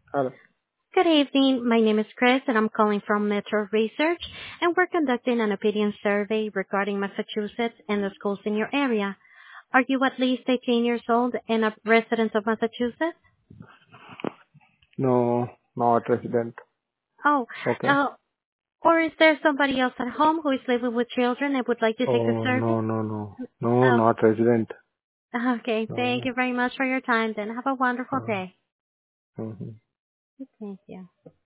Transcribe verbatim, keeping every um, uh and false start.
Hello. Good evening. My name is Chris, and I'm calling from Metro Research, and we're conducting an opinion survey regarding Massachusetts and the schools in your area. Are you at least eighteen years old and a resident of Massachusetts? No, not resident. Oh, Okay. uh, or is there somebody else at home who is living with children and would like to take the Oh, survey? no, no, no. No, Oh, not resident. okay. Thank No. you very much for your time, then. Have a wonderful Uh, day. mhm. Thank you.